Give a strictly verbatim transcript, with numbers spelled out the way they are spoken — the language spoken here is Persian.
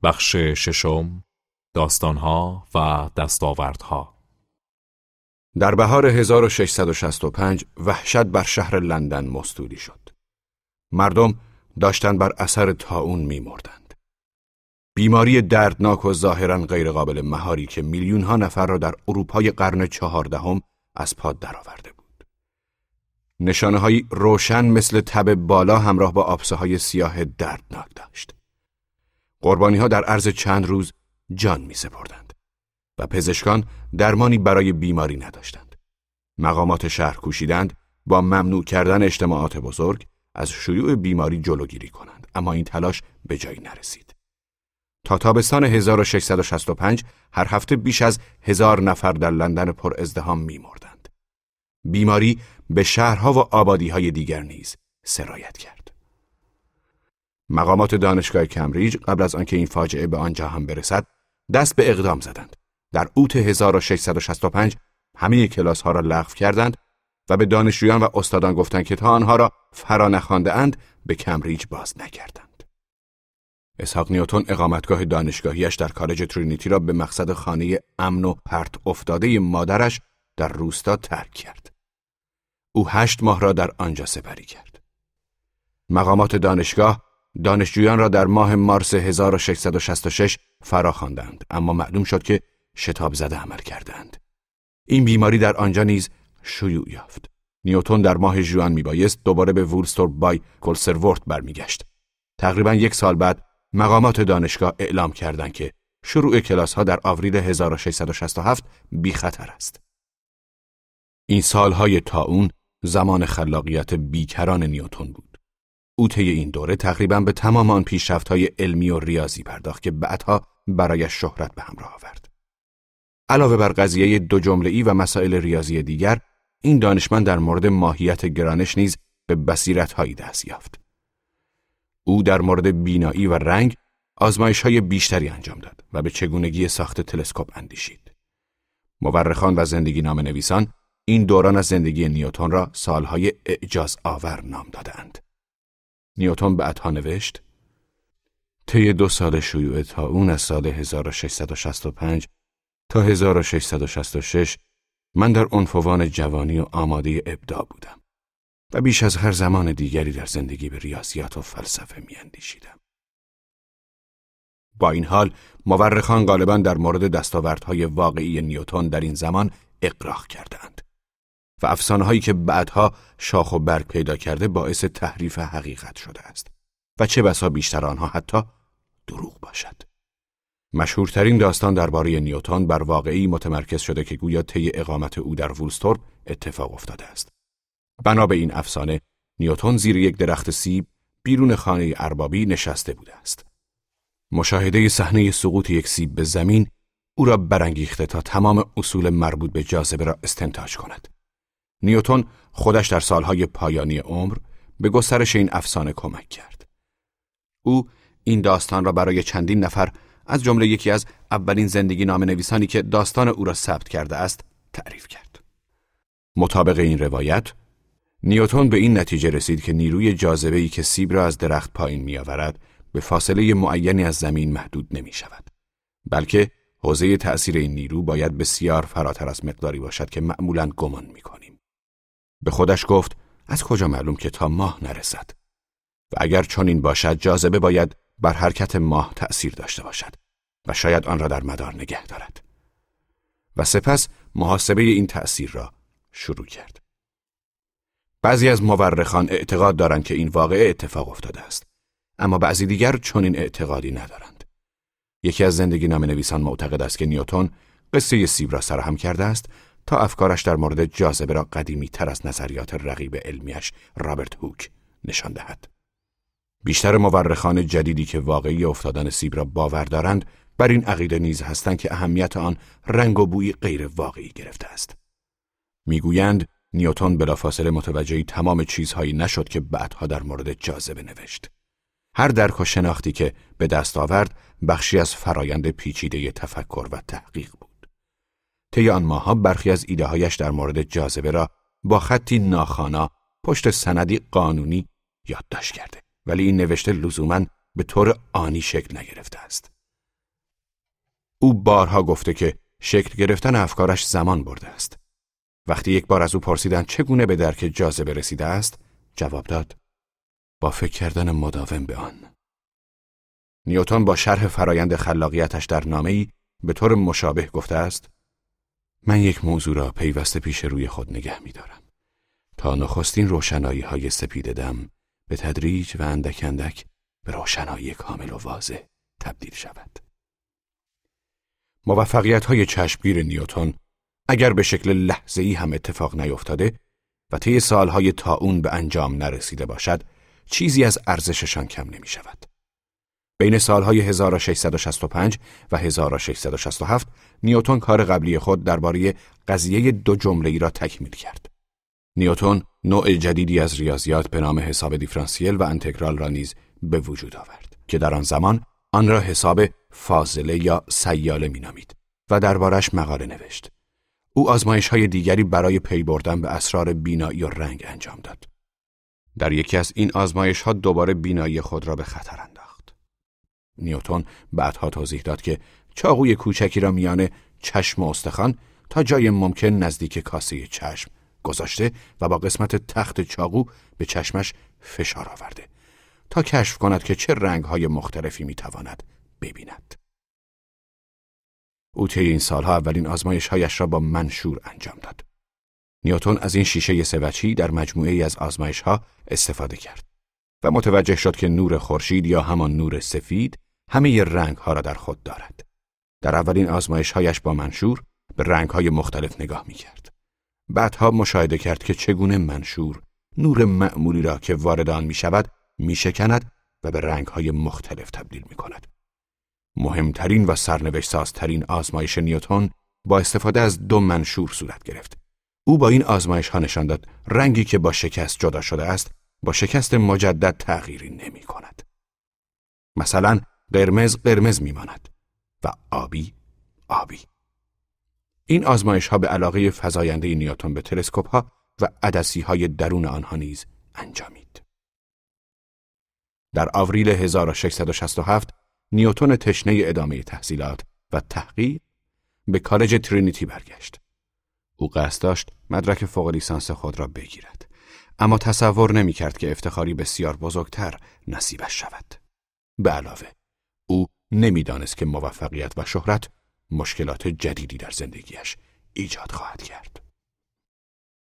بخش ششم، داستانها و دستاوردها. در بهار هزار و ششصد و شصت و پنج وحشت بر شهر لندن مستولی شد. مردم داشتند بر اثر طاعون می‌مردند. بیماری دردناک و ظاهراً غیرقابل مهاری که میلیون‌ها نفر را در اروپای قرن چهاردهم از پا درآورده بود. نشانه‌هایی روشن مثل تب بالا همراه با آبسه‌های سیاه دردناک داشت. قربانی‌ها در عرض چند روز جان می‌سپردند و پزشکان درمانی برای بیماری نداشتند. مقامات شهر کوشیدند با ممنوع کردن اجتماعات بزرگ از شیوع بیماری جلوگیری کنند، اما این تلاش به جایی نرسید. تا تابستان هزار و ششصد و شصت و پنج هر هفته بیش از هزار نفر در لندن پر ازدحام می‌مردند. بیماری به شهرها و آبادی‌های دیگر نیز سرایت کرد. مقامات دانشگاه کمبریج قبل از آنکه این فاجعه به آنجا هم برسد، دست به اقدام زدند. در اوت هزار و ششصد و شصت و پنج همه کلاس‌ها را لغو کردند و به دانشجویان و استادان گفتند که تا آنها را فرا نخوانده‌اند به کمبریج باز نکردند. اسحاق نیوتن اقامتگاه دانشگاهیش در کالج ترینیتی را به مقصد خانه امن و پرت افتاده مادرش در روستا ترک کرد. او هشت ماه را در آنجا سپری کرد. مقامات دانشگاه دانشجویان را در ماه مارس هزار و ششصد و شصت و شش فرا خواندند، اما معلوم شد که شتاب زده عمل کردند. این بیماری در آنجا نیز شیوع یافت. نیوتن در ماه ژوئن میبایست دوباره به وولستورپ بای کلسرورت برمیگشت. تقریباً یک سال بعد مقامات دانشگاه اعلام کردند که شروع کلاس‌ها در آوریل هزار و ششصد و شصت و هفت بی خطر است. این سالهای طاعون زمان خلاقیت بیکران نیوتن بود. او طی این دوره تقریباً به تمام آن پیشرفت‌های علمی و ریاضی پرداخت که بعدها برایش شهرت به همراه آورد. علاوه بر قضیه دو جمله‌ای و مسائل ریاضی دیگر، این دانشمند در مورد ماهیت گرانش نیز به بصیرت‌هایی دست یافت. او در مورد بینایی و رنگ آزمایش‌های بیشتری انجام داد و به چگونگی ساخت تلسکوپ اندیشید. مورخان و زندگی نامه نویسان این دوران از زندگی نیوتن را سالهای اعجاز آور نام دادند. نیوتن بعدها نوشت: طی دو سال شیوع طاعون از سال هزار و ششصد و شصت و پنج تا هزار و ششصد و شصت و شش من در عنفوان جوانی و آماده ابداع بودم و بیش از هر زمان دیگری در زندگی به ریاضیات و فلسفه می اندیشیدم. با این حال مورخان غالباً در مورد دستاوردهای واقعی نیوتن در این زمان اغراق کردند و افسانه‌هایی که بعدها شاخ و برگ پیدا کرده باعث تحریف حقیقت شده است و چه بسا بیشتر آنها حتی دروغ باشد. مشهورترین داستان درباره نیوتن بر واقعی متمرکز شده که گویا طی اقامت او در وولستورپ اتفاق افتاده است. بنا به این افسانه، نیوتن زیر یک درخت سیب بیرون خانه اربابی نشسته بوده است. مشاهده صحنه سقوط یک سیب به زمین او را برانگیخته تا تمام اصول مربوط به جاذبه را استنتاج کند. نیوتن خودش در سالهای پایانی عمر به گسترش این افسانه کمک کرد. او این داستان را برای چندین نفر از جمله یکی از اولین زندگی نامه نویسانی که داستان او را ثبت کرده است تعریف کرد. مطابق این روایت، نیوتن به این نتیجه رسید که نیروی جاذبه‌ای که سیب را از درخت پایین می‌آورد به فاصله معینی از زمین محدود نمی‌شود، بلکه حوزه تأثیر این نیرو باید بسیار فراتر از مقداری باشد که معمولاً گمان می‌کنیم. به خودش گفت: از کجا معلوم که تا ماه نرسد؟ و اگر چنین باشد جاذبه باید بر حرکت ماه تأثیر داشته باشد و شاید آن را در مدار نگه دارد. و سپس محاسبه این تأثیر را شروع کرد. بعضی از مورخان اعتقاد دارند که این واقعه اتفاق افتاده است، اما بعضی دیگر چنین اعتقادی ندارند. یکی از زندگی نامه نویسان معتقد است که نیوتن قصه سیب را سرهم کرده است تا افکارش در مورد جاذبه را قدیمی تر از نظریات رقیب علمیش رابرت هوک نشان دهد. بیشتر مورخان جدیدی که واقعی افتادن سیب را باور دارند بر این عقیده نیز هستند که اهمیت آن رنگ و بوی غیر واقعی گرفته است. میگویند نیوتن بلافاصله متوجه تمام چیزهایی نشد که بعدها در مورد جاذبه نوشت. هر درک و شناختی که به دست آورد بخشی از فرایند پیچیده تفکر و تحقیق بود. طی آن ماه‌ها برخی از ایده‌هایش در مورد جاذبه را با خطی ناخوانا پشت سندی قانونی یادداشت کرده، ولی این نوشته لزوماً به طور آنی شکل نگرفته است. او بارها گفته که شکل گرفتن افکارش زمان برده است. وقتی یک بار از او پرسیدند چگونه به درک جاذبه رسیده است، جواب داد: با فکر کردن مداوم به آن. نیوتن با شرح فرایند خلاقیتش در نامه‌ای به طور مشابه گفته است: من یک موضوع را پیوسته پیش روی خود نگه می‌دارم تا نخستین روشنایی‌های سپید دم به تدریج و اندک اندک به روشنایی کامل و واضح تبدیل شود. موفقیت‌های چشمگیر نیوتن اگر به شکل لحظه‌ای هم اتفاق نیفتاده و طی سالهای طاعون به انجام نرسیده باشد، چیزی از ارزششان کم نمی‌شود. بین سالهای هزار و ششصد و شصت و پنج و هزار و ششصد و شصت و هفت نیوتن کار قبلی خود درباره قضیه دو جمله‌ای را تکمیل کرد. نیوتن نوع جدیدی از ریاضیات به نام حساب دیفرانسیل و انتگرال را نیز به وجود آورد که در آن زمان آن را حساب فاضله یا سیاله می‌نامید و دربارش مقاله نوشت. او آزمایش‌های دیگری برای پی بردن به اسرار بینایی و رنگ انجام داد. در یکی از این آزمایش‌ها دوباره بینایی خود را به خطر انداخت. نیوتن بعدها توضیح داد که چاقوی کوچکی را میان چشم و استخوان تا جای ممکن نزدیک کاسه چشم گذاشته و با قسمت تخت چاقو به چشمش فشار آورده تا کشف کند که چه رنگ‌های مختلفی می‌تواند ببیند. او طی این سالها اولین آزمایش‌هایش را با منشور انجام داد. نیوتن از این شیشه سه‌وجهی در مجموعه‌ای از آزمایش‌ها استفاده کرد و متوجه شد که نور خورشید یا همان نور سفید همه رنگ‌ها را در خود دارد. در اولین آزمایش‌هایش با منشور به رنگ‌های مختلف نگاه می‌کرد. بعدها مشاهده کرد که چگونه منشور نور معمولی را که وارد آن می‌شود می‌شکند و به رنگ‌های مختلف تبدیل می‌کند. مهمترین و سرنوشت‌سازترین آزمایش نیوتن با استفاده از دو منشور صورت گرفت. او با این آزمایش‌ها نشان داد رنگی که با شکست جدا شده است با شکست مجدد تغییری نمی‌کند. مثلا قرمز قرمز می‌ماند و آبی آبی. این آزمایش‌ها به علاقه فزاینده نیوتن به تلسکوپ‌ها و عدسی‌های درون آنها نیز انجامید. در آوریل هزار و ششصد و شصت و هفت نیوتن تشنه ادامه تحصیلات و تحقیق به کالج ترینیتی برگشت. او قصد داشت مدرک فوق لیسانس خود را بگیرد، اما تصور نمی کرد که افتخاری بسیار بزرگتر نصیبش شود. به علاوه، او نمی دانست که موفقیت و شهرت مشکلات جدیدی در زندگیش ایجاد خواهد کرد.